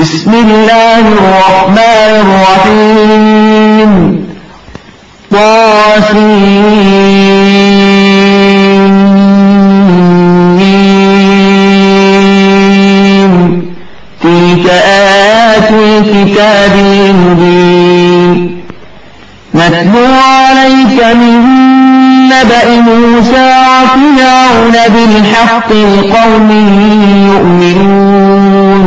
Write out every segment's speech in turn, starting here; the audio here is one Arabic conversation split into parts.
بسم الله الرحمن الرحيم. طاسين. تلك آيات الكتاب المبين. نتلو عليك من نبأ موسى وفرعون بالحق لقوم يؤمنون.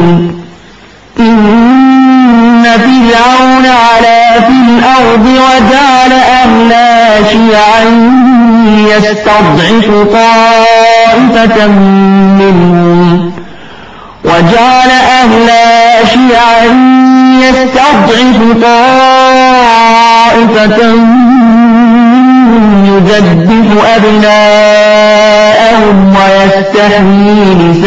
إن فرعون علا في الأرض وجعل أهلها شيعا يستضعف طائفة يذبح أبناءهم ويستحيي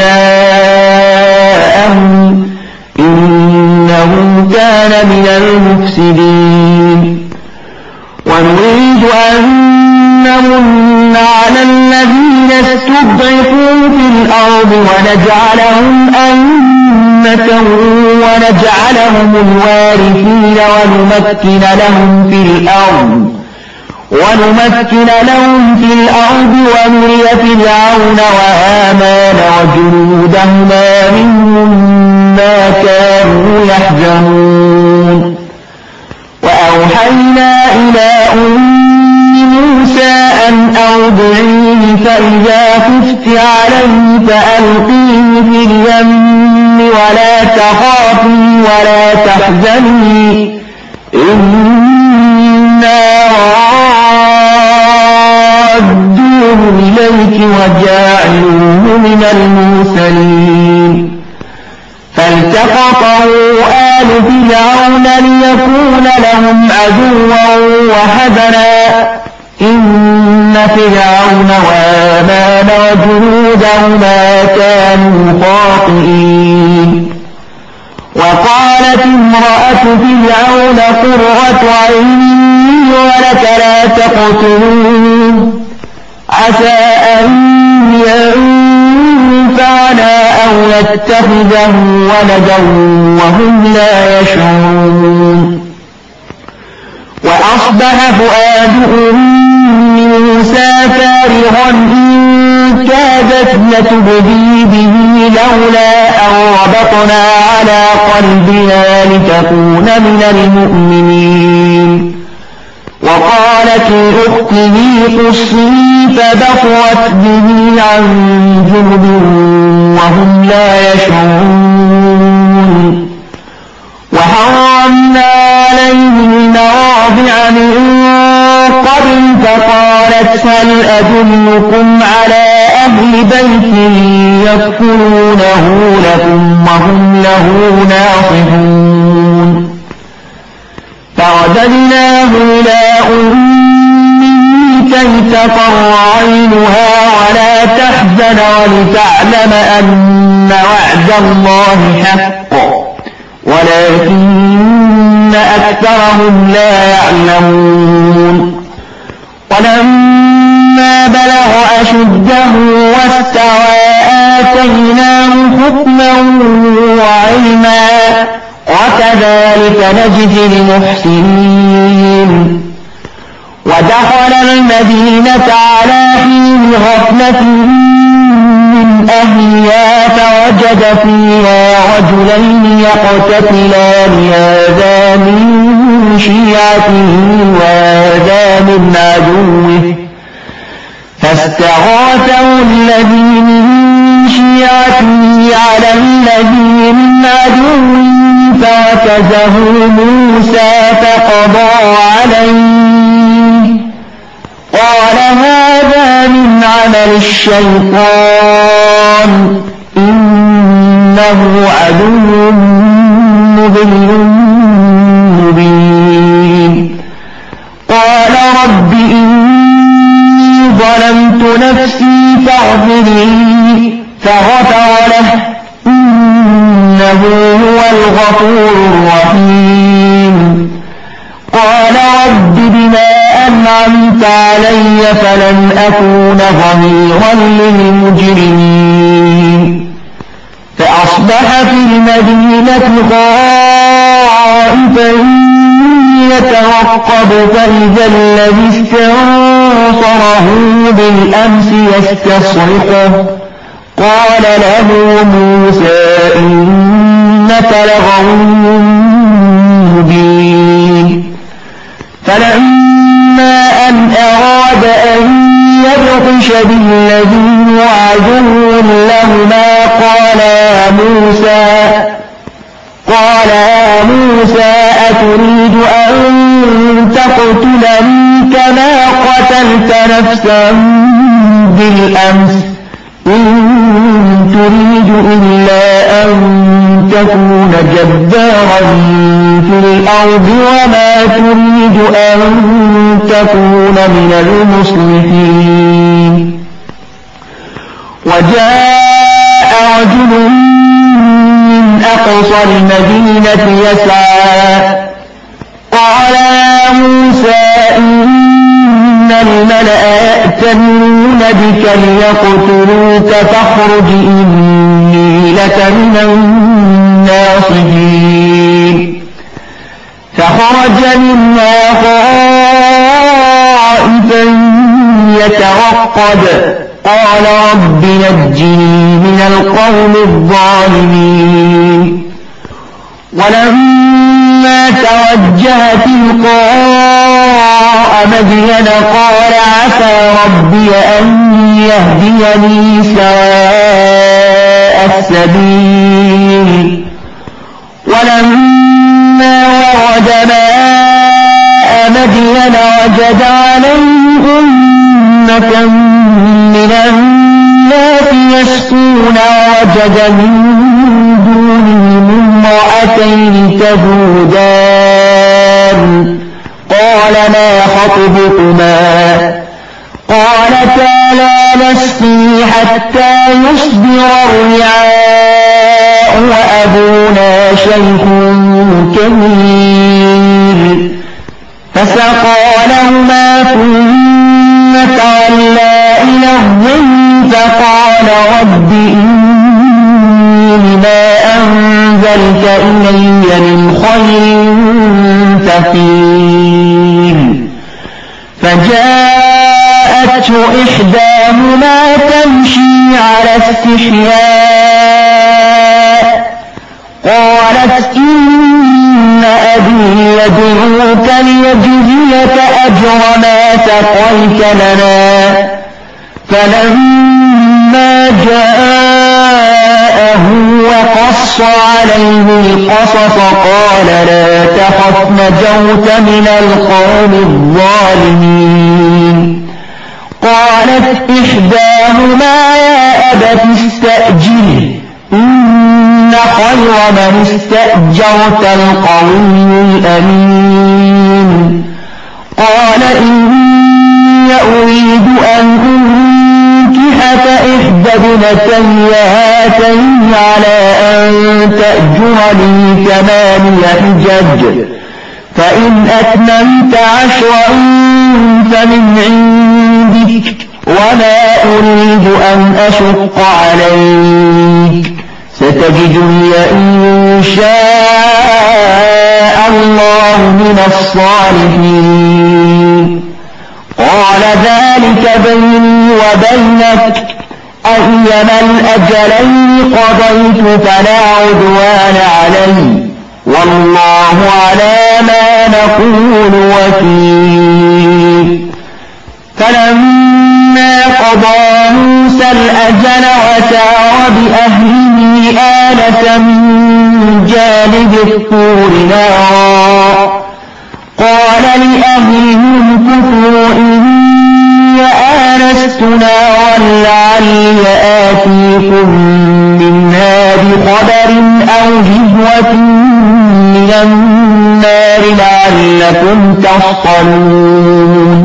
نساءهم إنه كان من المفسدين. ونريد أن نمن على الذين استضعفوا في الأرض ونجعلهم أئمة ونجعلهم الوارثين ونمكن لهم في الأرض ونري فرعون وهامان وجنودهما منهم ما كانوا يحذرون. وأوحينا إلى أم موسى أن أرضعيه فإذا خفت عليه فألقيه في اليم ولا تخافي ولا تحزني إنا رادوه إليك وجاعلوه من المرسلين. فالتقطه آل فرعون ليكون لهم عدوا وحزنا إن فرعون وهامان وجنودهما كانوا خاطئين. وقالت امرأة فرعون قرة عين ولك لا تقتلوه عسى أن ينفعنا أو نتخذه ولدا وهم لا يشعرون. وأصبح فؤاد أم موسى فارغا إن كادت لتبدي به لولا أن ربطنا على قلبها لتكون من المؤمنين. وقالت لأخته قصيه فبصرت به عن جنب وهم لا يشعرون. وحرمنا عليه المراضع من قبل فقالت هل أدلكم على أهل بيت يكفلونه لكم وهم له ناصحون. فرددناه إلى أمه كي تقر عينها ولا تحزن ولتعلم أن وعد الله حق ولكن أكثرهم لا يعلمون. ولما بلغ أشده واستوى آتيناه حكما وعلما وكذلك نجزي المحسنين. ودخل المدينة على حين غفلة من أهلها فوجد فيها رجلين يقتتلان هذا من شيعته وهذا من عدوه فاستغاثه الذي من شيعته على الذي من عدوه فوكزه موسى فقضى عليه قال هذا من عمل الشيطان إنه عدو مضل مبين. قال رب إني ظلمت نفسي فغفر له إنه هو الغفور الرحيم. قال رب بما أنعمت علي فلن أكون ظهيرا للمجرمين. فأصبح في المدينة خائفا يترقب فإذا الذي استنصره بالأمس يستصرخه قال له موسى إنك لغوي مبين فلما أن أراد أن يبطش بالذي هو عدو لهما قال يا موسى أتريد أن تقتلني كما قتلت نفسا بالأمس إن تريد إلا أن تكون جبارا في الأرض وما تريد أن تكون من المصلحين وجاء رجل من أقصى المدينة يسعى قال يا موسى إن الملأ يأتمرون بك ليقتلوك فاخرج إني لك من الناصحين فخرج منها خائفا يترقب قال رب نجني من القوم الظالمين ولما توجه تلقاء مدين قال عسى ربي أن يهديني سواء السبيل ولما ورد ماء مدين وجد عليه أمة من الناس يسقون ووجد من دونهم امرأتين تذودان قال ما خطبكما قالتا لا نسقي حتى يصدر الرعاء وأبونا شيخ كبير فسقى لهما ثم تولى إلى الظل فقال رب إني لما أنزلت إلي من خير فقير فجاءته إحداهما تمشي على استحياء قالت إن أبي يدعوك ليجزيك أجر ما سقيت لنا فلما جاءه وقص عليه القصص قال لا تخف نجوت من القوم الظالمين قالت إحداهما يا أبت استأجره إن خير من استأجرت القوي الأمين قال إني أريد أن أنكحك إحدى ابنتي هاتين على أن تأجرني 8 حجج فإن أتممت 10 فمن عندك وما أريد أن أشق عليك ستجدني إن شاء الله من الصالحين قال ذلك بيني وبينك أيما الأجلين قضيت فلا عدوان علي والله على ما نقول وكيل فلما قضى موسى الأجل وسار بأهله آنس من جانب الطور نارا قال لأهلهم كثوا إني آنست نارا لعلي آتيكم منها بخبر أو جهوة من النار لعلكم تصطلون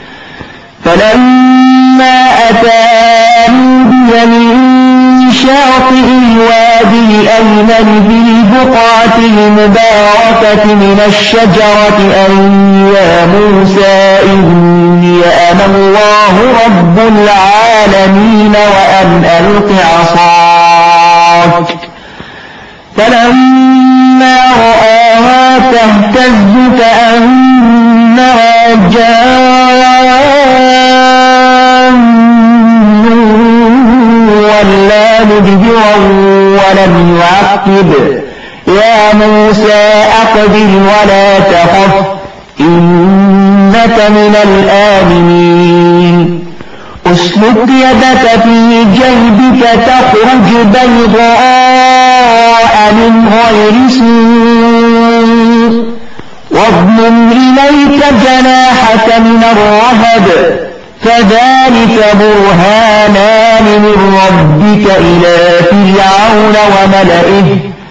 فلما أتانوا بيمين شاطئ الوادي الأيمن في البقعة المباركة من الشجرة أن يا موسى إني أنا الله رب العالمين وأن ألق عصاك فلما رآها تهتز كأنها جان ولا مدبرا ولم يعقب يا موسى أقبل ولا تخف إنك من الآمنين اسلك يدك في جيبك تخرج بيضاء من غير سوء واضمم إليك جناحك من الرهب فذلك برهانان من ربك إلى فرعون وملئه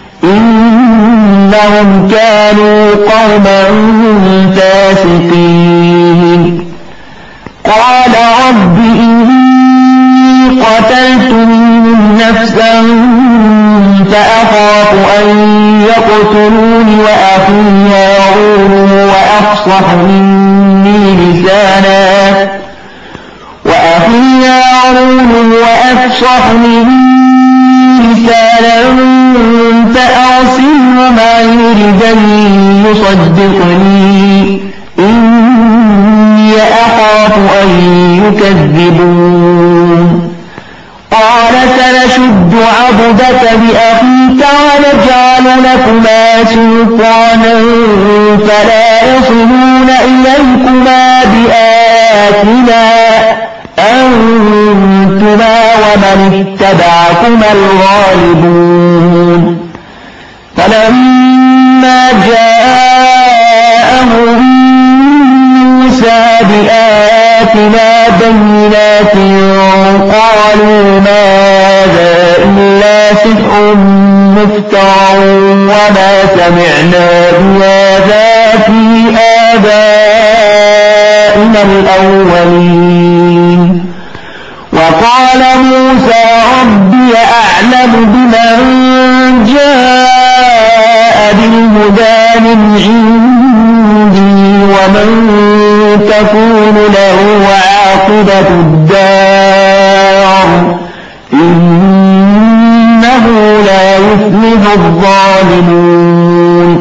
إنهم كانوا قوما فاسقين قال رب إني قتلت منهم نفسا فأخاف أن يقتلون وأخي هارون وأفصح مني لسانا فأرسله معي ردا يصدقني إني أخاف أن يكذبون قال سنشد عضدك بأخيك ونجعل لكما سلطانا فلا يصلون إليكما بآياتنا أنتما ومن اتبعكما الغالبون فلما جاءهم موسى بآياتنا بينات قالوا ما هذا إلا سحر مفترى وما سمعنا بهذا في آبائنا الأولين وقال موسى ربي أعلم بمن جاء بالهدى من عندي ومن تكون له عاقبة الدار إنه لا يفلح الظالمون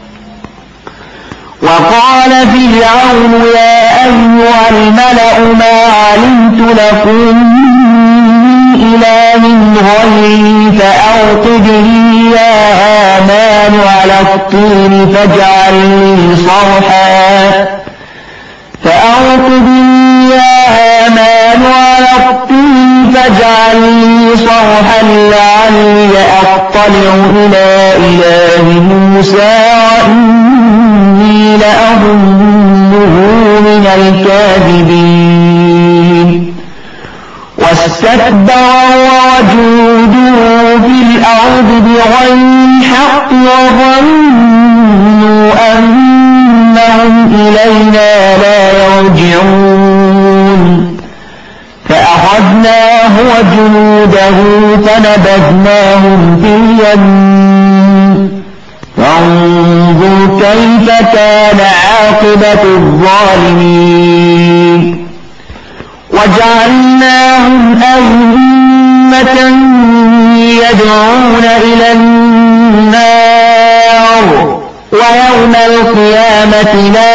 وقال فرعون يا أيها الملأ ما علمت لكم من إله غيري فأوقد لي يا هامان على الطين فاجعل لي صرحا لعلي أطلع إلى إله موسى وإني لأظنه من الكاذبين واستكبر وجنوده في الأرض بغير الحق وظنوا أنهم إلينا لا يرجعون فأخذناه وجنوده فنبذناهم في اليم فانظر كيف كان عاقبة الظالمين وجعلناهم أئمة يدعون إلى النار ويوم القيامة لا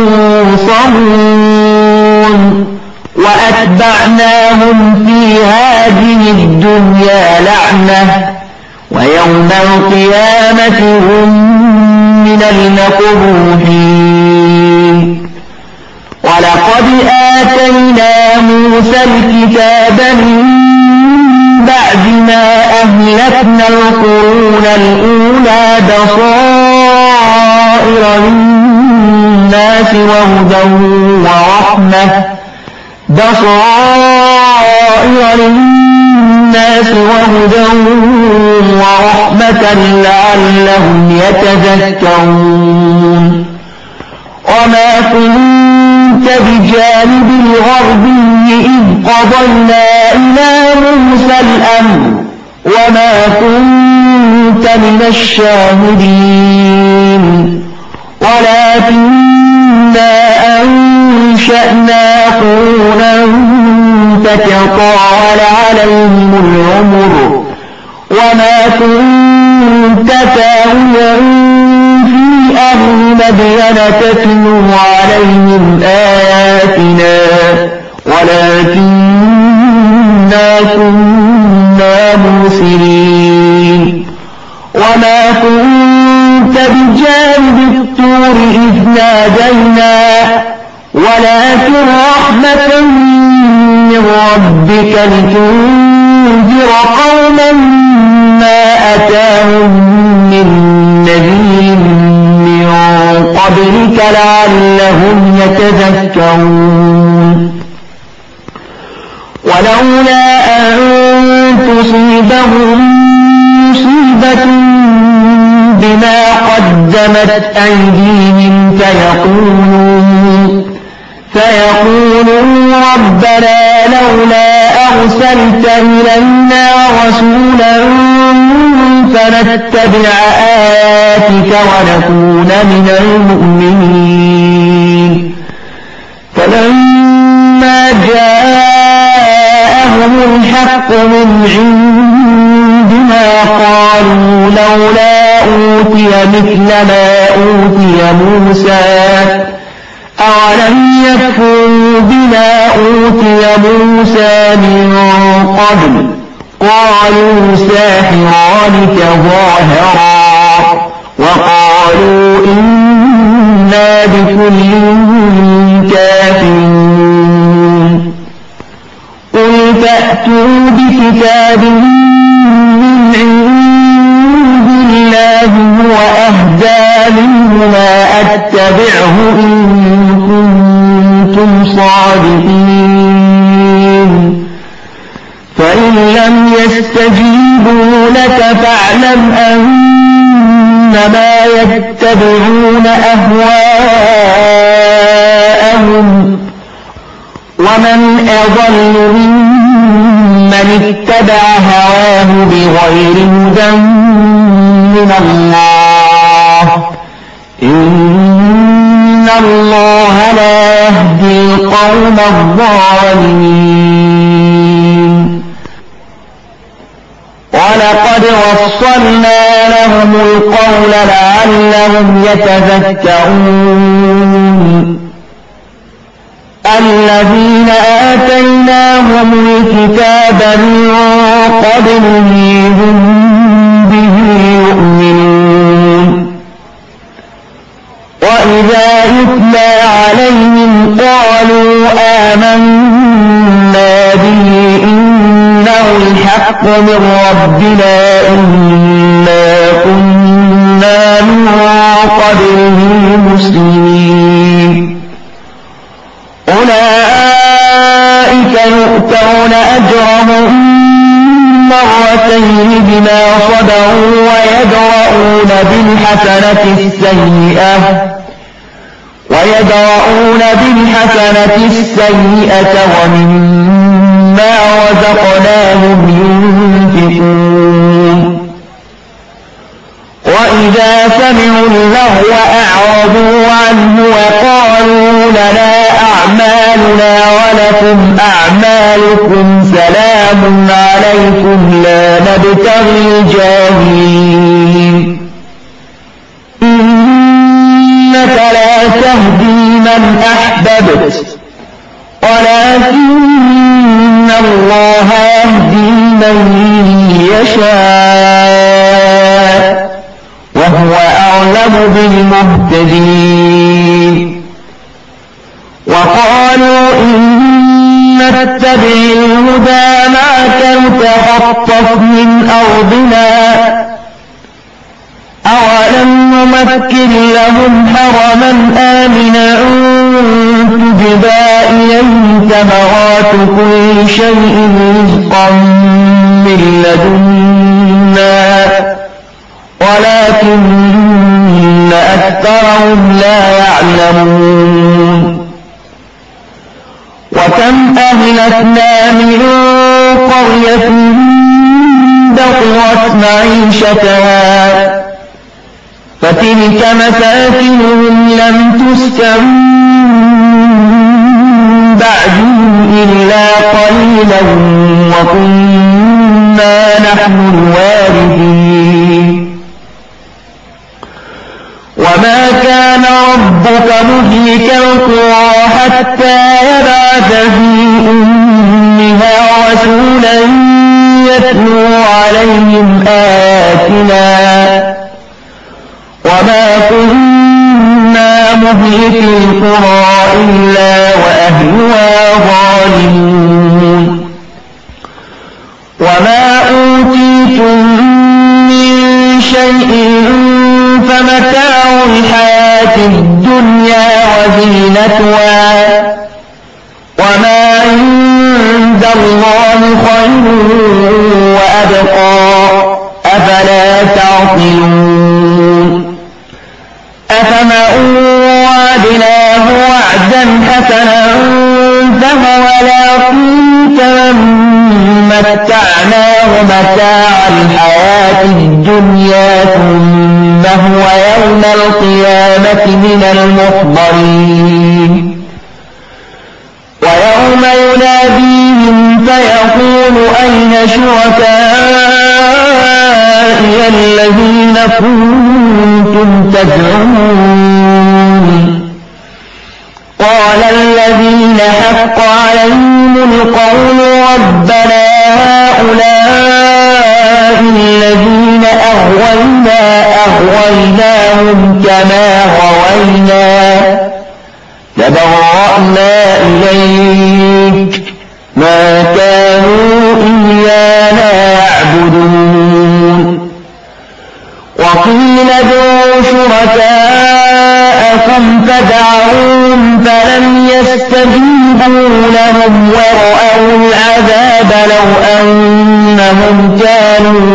ينصرون وأتبعناهم في هذه الدنيا لعنة ويوم القيامة هم من المقبوحين ولقد آتينا موسى الكتاب من بعد ما أهلكنا القرون الأولى بصائر للناس وهدى ورحمة لعلهم يتذكرون وما كنت بجانب الغربي إذ قضينا إلى موسى الأمر وما كنت من الشاهدين ولكننا أنشأنا قرونا فتطاول عليهم العمر وما كنت كنت ثاويا في أهل مدين تتلو عليهم آياتنا ولكننا كنا مرسلين وما كنت بجانب الطور إذ نادينا ولكن رحمة من ربك لتنذر قوما ما أتاهم من نذير من قبلك لعلهم يتذكرون ولولا أن تصيبهم مصيبة بما قدمت أيديهم فيقولوا ربنا لولا أرسلت إلينا رسولا فنتبع آياتك ونكون من المؤمنين فلما جاءهم الحق من عندنا قالوا لولا أوتي مثل ما أوتي موسى أولم يكفروا بما أوتي موسى من قبل قالوا ساحران تظاهرا وقالوا إنا بكل كافرون قل فأتوا بكتاب من عند الله هو أهدى منهما أتبعه إن كنتم صادقين فإن لم يستجيبوا لك فاعلم أنما يتبعون أهواءهم ومن أضل ممن اتبع هواه بغير هدى من الله إن الله لا يهدي القوم الظالمين ولقد وصلنا لهم القول لعلهم يتذكرون الذين آتيناهم الكتاب من قبله هم به يؤمنون وإذا يتلى عليهم قالوا آمنا به إنه الحق من ربنا إنا كنا من قبله مسلمين أولئك يؤتون أجرهم مرتين بما صبروا ويدرؤون بالحسنة السيئة ومما رزقناهم ينفقون وإذا سمعوا اللغو أعرضوا عنه وقالوا لنا أعمالنا ولكم أعمالكم سلام عليكم لا نبتغي الجاهلين إنك لا تهدي من أحببت ولكن الله يهدي من يشاء وهو أعلم بالمهتدين وقالوا إن نتبع الهدى معك نتخطف من أرضنا أولم نمكن لهم حرما آمنا تجبى إليه ثمرات كل شيء رزقا من لدنا ولكن أكثرهم لا يعلمون وكم أهلكنا من قرية بطرت معيشتها فتلك مساكنهم لم تسكن بعدهم إلا قليلا وكنا نحن الوارثين وما كان ربك مهلك القرى حتى يبعث في أمها رسولا يتلو عليهم آياتنا وما كنا مهلك القرى إلا وأهلها ظالمون وما أوتيتم من شيء فمتاع الحياة الدنيا وزينتها وما عند الله خير وأبقى أفلا تعقلون أفمن وعدناه وعدا حسنا فهو لاقيه كمن متعناه متاع الحياة الدنيا ثم هو يوم القيامة من المحضرين ويوم يناديهم فيقول أين شركائي الذين كنتم تزعمون قال الذين حق عليهم القول ربنا هؤلاء الذين أغويناهم كما غوينا تبرأنا إليك ما كانوا إيانا يعبدون وقيل ادعوا شركاءكم فدعوهم فلم يستجيبوا لهم ورأوا العذاب لو أنهم كانوا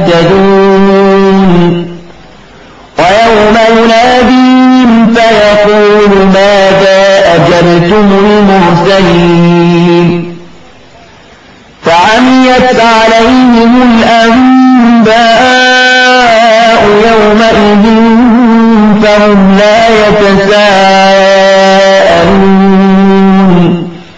يهتدون ويوم يناديهم فيقول ماذا أجبتم المرسلين فعميت عليهم الأنباء يومئذ فهم لا يتساءلون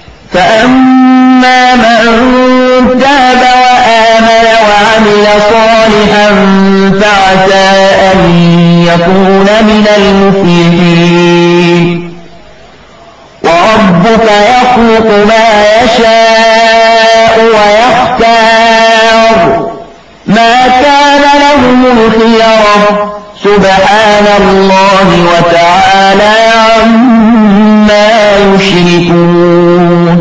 فأما من تاب وآمن وعمل صالحا فعسى أن يكون من المفلحين وربك يخلق ما يشاء ويختار ما كان لهم الخيرة سبحان الله وتعالى عما يشركون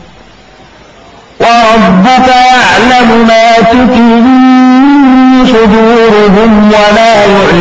وربك يعلم ما تكن صدورهم وما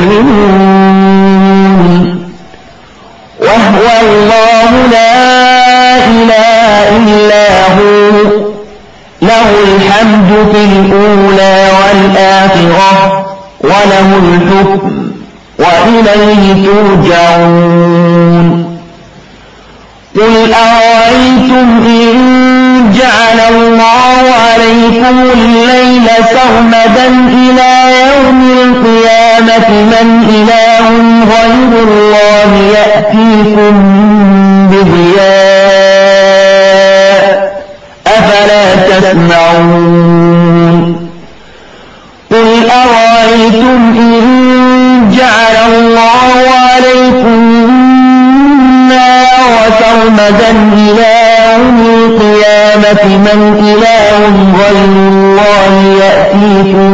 يعلنون وهو الله لا إله إلا هو له الحمد في الأولى والآخرة وله الحكم وإليه ترجعون قل أرأيتم إن جعل الله عليكم الليل سرمدا إلى يوم القيامة من إله غير الله يأتيكم بضياء أفلا تسمعون قل أرأيتم إن جعل الله عليكم النار سرمدا إلى يوم القيامة من إله غير الله يأتيكم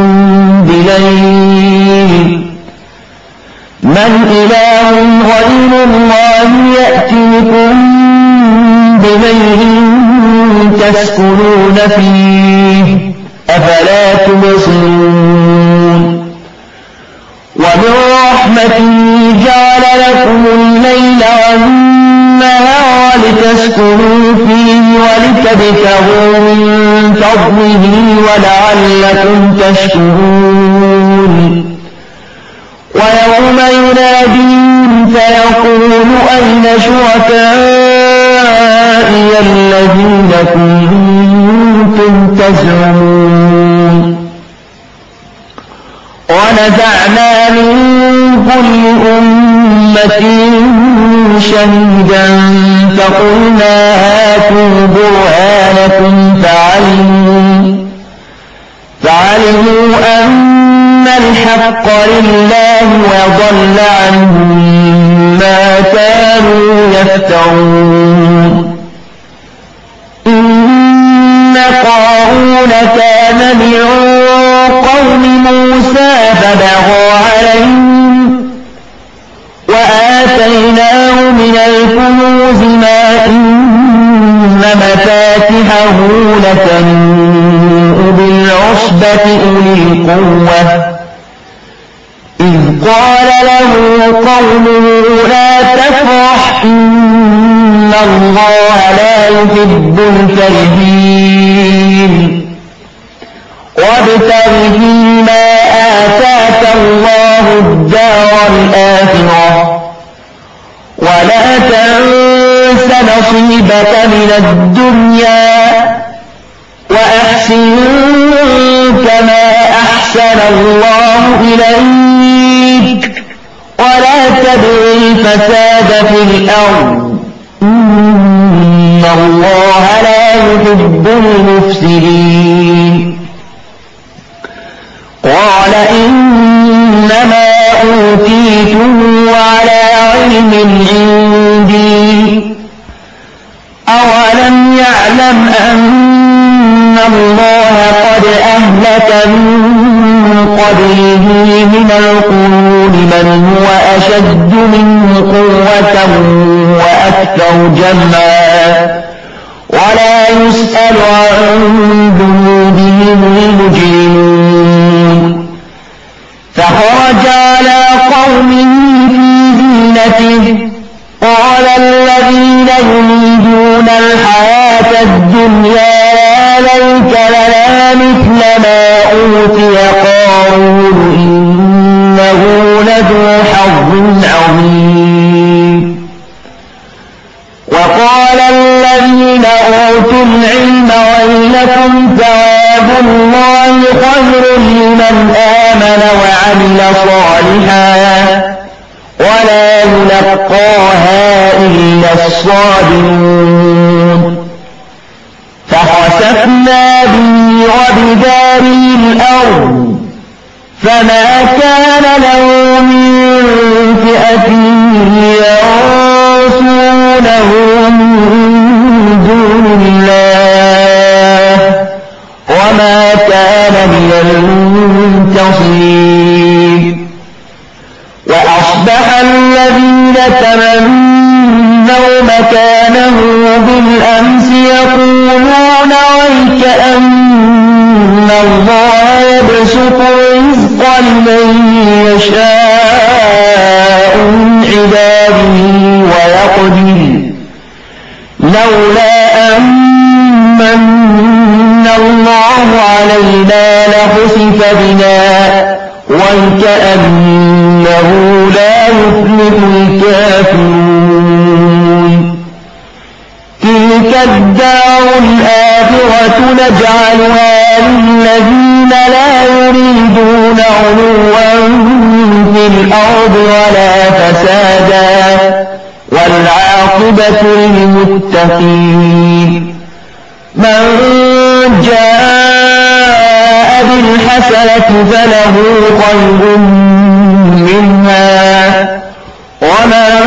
بليل من إله غير الله يأتيكم بليل تسكنون فيه أفلا تبصرون ومن رحمته جعل لكم الليل والنهار لتسكنوا فيه ولتبتغوا من فضله ولعلكم تشكرون ويوم يناديهم فيقول أين شركائي الذين كنتم تزعمون ونزعنا من كل أمة شهيدا فقلنا هاتوا برهانكم فعلموا أن الحق لله وضل عنهم يفترون إن قارون كان من قوم موسى فبغى عليهم وآتيناه من الكنوز ما إن مفاتحه لتنوء بالعصبة أولي القوة إذ قال له قومه لا تفرح إن الله لا يحب الفرحين وابتغ فيما آتاك الله الدار الآخرة ولا تنس نصيبك من الدنيا وأحسن كما أحسن الله إليك ولا تبغ الفساد في الأرض إن الله لا يحب المفسدين قال إنما أوتيته على علم عندي أولم يعلم أن الله قد أهلك من قبله من القرون من هو أشد منه قوة وأكثر جمعا ولا يسأل عن ذنوبهم المجرمون فخرج على قومه في زينته قال الذين يريدون الحياة الدنيا يا ليت لنا مثل ما أوتي قارون إنه لذو حظ عظيم وقال الذين أوتوا العلم ويلكم ثواب الله خير لمن آمن وعمل صالحا ولا يلقاها إلا الصابرون فخسفنا به وبداره الأرض فما كان له من فئة ينصرونه من دون الله وما كان من المنتصرين وأصبح الذين تمنوا مكانه بالأمس يقولون ويكأن الله يبسط الرزق لمن يشاء من عباده ويقدر لولا أمن الله علينا لخسف بنا ويكأنه لا يفلح الكافرون تلك الدار الآخرة نجعلها للذين لا يريدون علوا في الأرض ولا فسادا والعاقبة للمتقين من جاء بالحسنة فله خير منها ومن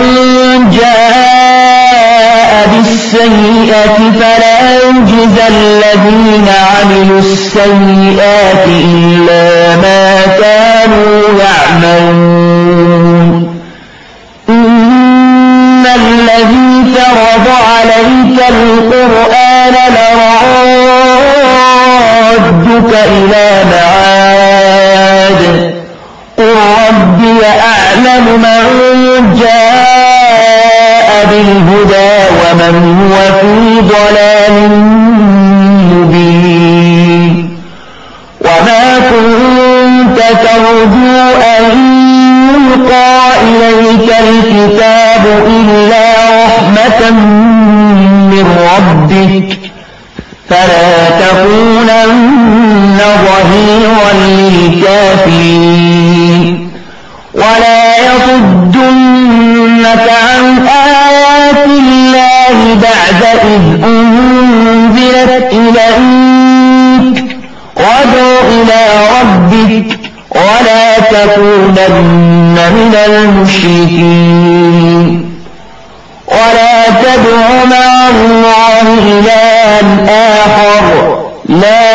جاء بالسيئة فلا يجزى الذين عملوا السيئات إلا ما كانوا يعملون إن الذي فرض عليك القرآن لرادك إلى معاد قل ربي أعلم من جاء بالهدى ومن هو في ضلال مبين وما كنت ترجو أن يلقى إليك الكتاب إلا رحمة من ربك فلا تكونن ظهيرا للكافرين ولا يصدنك عن آيات الله بعد إذ أنزلت إليك وادع إلى ربك ولا تكونن من المشركين ولا تدع مع الله إلها آخر لا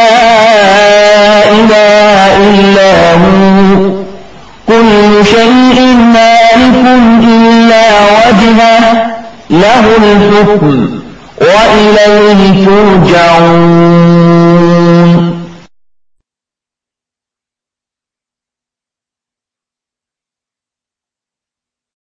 إله إلا هو كل شيء هالك إلا وجهه له الحكم وإليه ترجعون